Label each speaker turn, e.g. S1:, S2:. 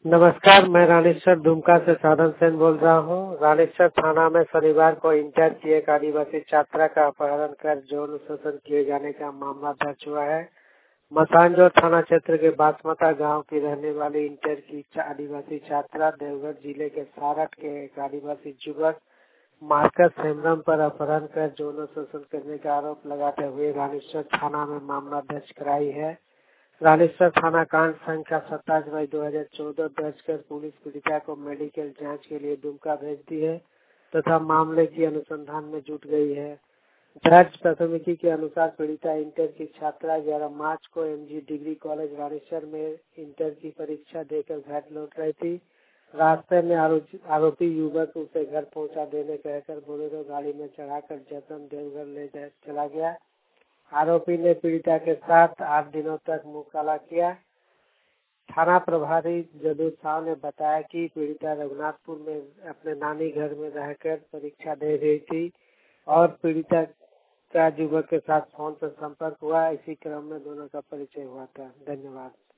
S1: नमस्कार, मैं रानीसर दुमका से साधन सेन बोल रहा हूँ। रानीसर थाना में शनिवार को इंटर की एक आदिवासी छात्रा का अपहरण कर यौन शोषण किए जाने का मामला दर्ज हुआ है। मसानजोर थाना क्षेत्र के बासमता गांव की रहने वाली इंटर की आदिवासी छात्रा देवघर जिले के सारठ के एक आदिवासी युवक मार्कस हेम्ब्रम पर अपहरण कर यौन शोषण करने का आरोप लगाते हुए रानीसर थाना में मामला दर्ज कराई है। रानीसर थाना कांड संख्या 27 मई 2014 दर्ज कर पुलिस पीड़िता को मेडिकल जांच के लिए दुमका भेज दी है तथा मामले की अनुसंधान में जुट गई है। दर्ज प्राथमिकी के अनुसार पीड़िता इंटर की छात्रा 11 मार्च को एमजी डिग्री कॉलेज रानीसर में इंटर की परीक्षा देकर घर लौट रही थी। रास्ते में आरोपी युवक उसे घर पहुंचा देने कहकर बोलेरो गाड़ी में चढ़ाकर जतन देवघर ले चला गया। आरोपी ने पीड़िता के साथ 8 दिनों तक मुंह काला किया। थाना प्रभारी जदू साव ने बताया कि पीड़िता रघुनाथपुर में अपने नानी घर में रहकर परीक्षा दे रही थी और पीड़िता का युवक के साथ फोन पर संपर्क हुआ। इसी क्रम में दोनों का परिचय हुआ था। धन्यवाद।